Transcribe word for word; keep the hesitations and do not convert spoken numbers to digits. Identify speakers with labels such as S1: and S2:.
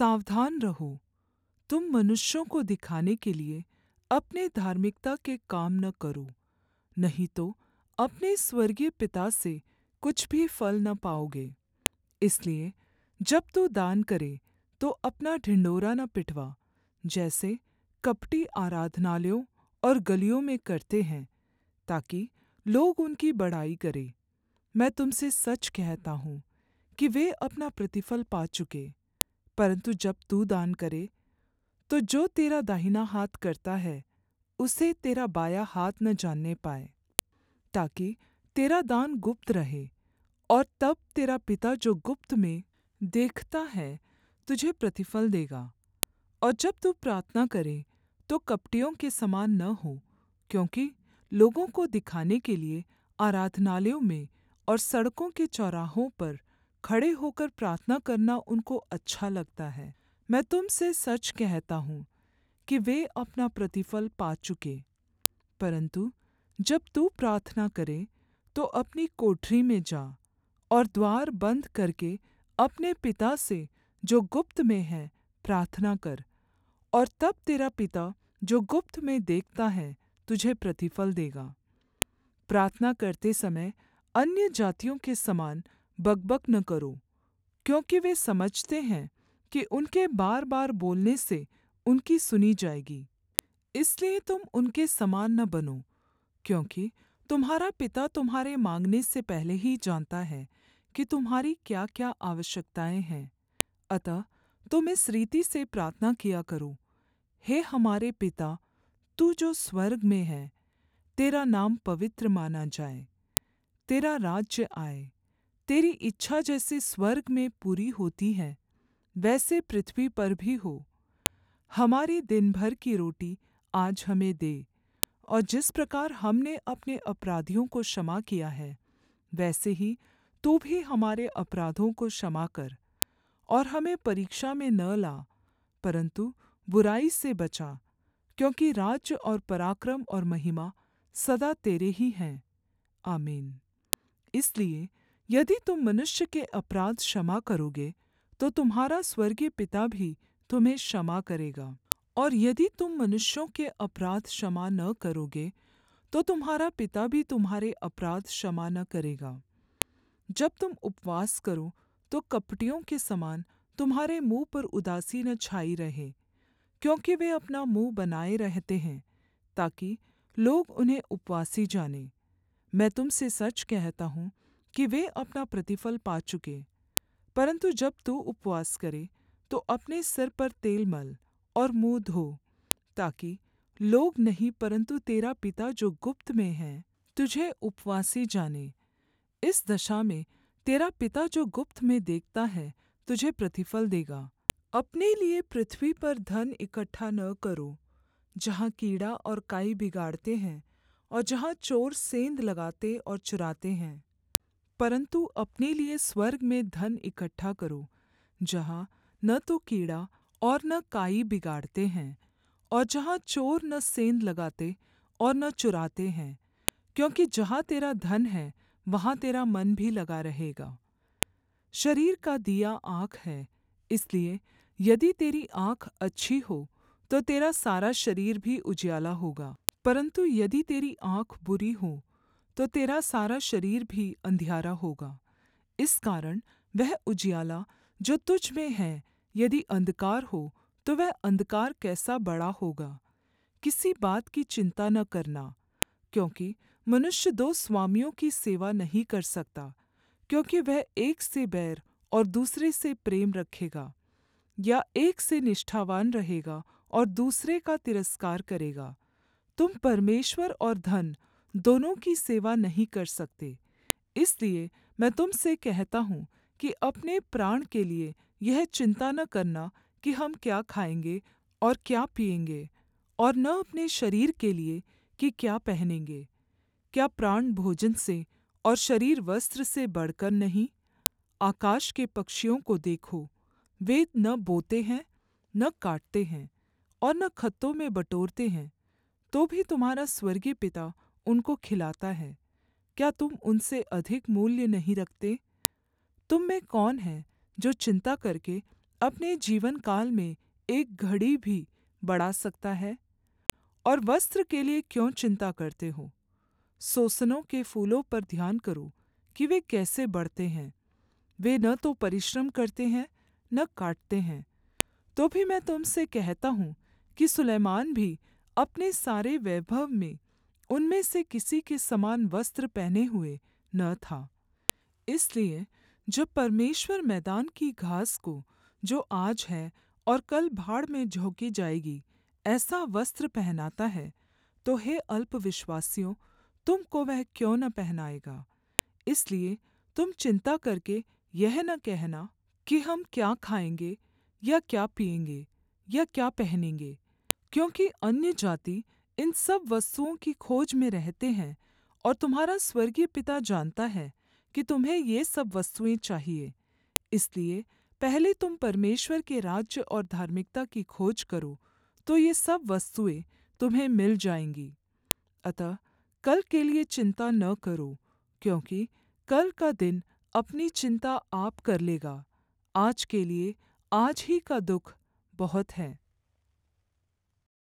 S1: सावधान रहो, तुम मनुष्यों को दिखाने के लिए अपने धार्मिकता के काम न करो, नहीं तो अपने स्वर्गीय पिता से कुछ भी फल न पाओगे। इसलिए जब तू दान करे तो अपना ढिंढोरा न पिटवा, जैसे कपटी आराधनालयों और गलियों में करते हैं, ताकि लोग उनकी बड़ाई करें। मैं तुमसे सच कहता हूँ कि वे अपना प्रतिफल पा चुके। परन्तु जब तू दान करे, तो जो तेरा दाहिना हाथ करता है, उसे तेरा बायाँ हाथ न जानने पाए, ताकि तेरा दान गुप्त रहे, और तब तेरा पिता जो गुप्त में देखता है तुझे प्रतिफल देगा। और जब तू प्रार्थना करे तो कपटियों के समान न हो, क्योंकि लोगों को दिखाने के लिए आराधनालयों में और सड़कों के चौराहों पर खड़े होकर प्रार्थना करना उनको अच्छा लगता है। मैं तुम से सच कहता हूँ कि वे अपना प्रतिफल पा चुके। परन्तु जब तू प्रार्थना करे तो अपनी कोठरी में जा और द्वार बन्द करके अपने पिता से जो गुप्त में है प्रार्थना कर, और तब तेरा पिता जो गुप्त में देखता है तुझे प्रतिफल देगा। प्रार्थना करते समय अन्यजातियों के समान बकबक न करो, क्योंकि वे समझते हैं कि उनके बार-बार बोलने से उनकी सुनी जाएगी। इसलिए तुम उनके समान न बनो, क्योंकि तुम्हारा पिता तुम्हारे माँगने से पहले ही जानता है कि तुम्हारी क्या-क्या आवश्यकताएँ हैं। अतः तुम इस रीति से प्रार्थना किया करो: हे हमारे पिता, तू जो स्वर्ग में है, तेरा नाम पवित्र माना जाए। तेरा राज्य आए। तेरी इच्छा जैसे स्वर्ग में पूरी होती है, वैसे पृथ्वी पर भी हो। हमारी दिन भर की रोटी आज हमें दे, और जिस प्रकार हमने अपने अपराधियों को क्षमा किया है, वैसे ही तू भी हमारे अपराधों को क्षमा कर। और हमें परीक्षा में न ला, परन्तु बुराई से बचा, क्योंकि राज्य और पराक्रम और महिमा सदा तेरे ही हैं। आमीन। इसलिए यदि तुम मनुष्य के अपराध क्षमा करोगे, तो तुम्हारा स्वर्गीय पिता भी तुम्हें क्षमा करेगा। और यदि तुम मनुष्यों के अपराध क्षमा न करोगे, तो तुम्हारा पिता भी तुम्हारे अपराध क्षमा न करेगा। जब तुम उपवास करो तो कपटियों के समान तुम्हारे मुँह पर उदासी न छाई रहे, क्योंकि वे अपना मुँह बनाए रहते हैं, ताकि लोग उन्हें उपवासी जानें। मैं तुम से सच कहता हूँ कि वे अपना प्रतिफल पा चुके। परन्तु जब तू उपवास करे तो अपने सिर पर तेल मल और मुँह धो, ताकि लोग नहीं परन्तु तेरा पिता जो गुप्त में है तुझे उपवासी जाने। इस दशा में तेरा पिता जो गुप्त में देखता है तुझे प्रतिफल देगा। अपने लिए पृथ्वी पर धन इकट्ठा न करो, जहाँ कीड़ा और काई बिगाड़ते हैं और जहाँ चोर सेंध लगाते और चुराते हैं। परन्तु अपने लिए स्वर्ग में धन इकट्ठा करो, जहाँ न तो कीड़ा और न काई बिगाड़ते हैं, और जहाँ चोर न सेंध लगाते और न चुराते हैं। क्योंकि जहाँ तेरा धन है, वहाँ तेरा मन भी लगा रहेगा। शरीर का दिया आँख है, इसलिए यदि तेरी आँख अच्छी हो तो तेरा सारा शरीर भी उजियाला होगा। परन्तु यदि तेरी आँख बुरी हो तो तेरा सारा शरीर भी अंधियारा होगा। इस कारण वह उजियाला जो तुझ में है, यदि अंधकार हो तो वह अंधकार कैसा बड़ा होगा। किसी बात की चिन्ता न करना, क्योंकि मनुष्य दो स्वामियों की सेवा नहीं कर सकता, क्योंकि वह एक से बैर और दूसरे से प्रेम रखेगा, या एक से निष्ठावान रहेगा और दूसरे का तिरस्कार करेगा। तुम परमेश्वर और धन दोनों की सेवा नहीं कर सकते। इसलिए मैं तुम से कहता हूँ कि अपने प्राण के लिए यह चिन्ता न करना कि हम क्या खाएँगे और क्या पीएँगे, और न अपने शरीर के लिए कि क्या पहनेंगे। क्या प्राण भोजन से और शरीर वस्त्र से बढ़कर नहीं? आकाश के पक्षियों को देखो, वे न बोते हैं, न काटते हैं और न खत्तों में बटोरते हैं, तो भी तुम्हारा स्वर्गीय पिता उनको खिलाता है। क्या तुम उनसे अधिक मूल्य नहीं रखते? तुम में कौन है जो चिन्ता करके अपने जीवन काल में एक घड़ी भी बढ़ा सकता है? और वस्त्र के लिए क्यों चिंता करते हो? सोसनों के फूलों पर ध्यान करो कि वे कैसे बढ़ते हैं। वे न तो परिश्रम करते हैं, न काटते हैं। तो भी मैं तुमसे कहता हूँ कि सुलैमान भी अपने सारे वैभव में उनमें से किसी के समान वस्त्र पहने हुए न था। इसलिए जब परमेश्वर मैदान की घास को, जो आज है और कल भाड़ में झोंकी जाएगी, ऐसा वस्त्र पहनाता है, तो हे अल्पविश्वासियों, तुम को वह क्यों न पहनाएगा। इसलिए तुम चिंता करके यह न कहना कि हम क्या खाएँगे या क्या पिएँगे या क्या पहनेंगे, क्योंकि अन्यजाति इन सब वस्तुओं की खोज में रहते हैं, और तुम्हारा स्वर्गीय पिता जानता है कि तुम्हें ये सब वस्तुएँ चाहिए। इसलिए पहले तुम परमेश्वर के राज्य और धार्मिकता की खोज करो, तो ये सब वस्तुएँ तुम्हें मिल जाएँगी। अतः कल के लिए चिंता न करो, क्योंकि कल का दिन अपनी चिंता आप कर लेगा। आज के लिए आज ही का दुःख बहुत है।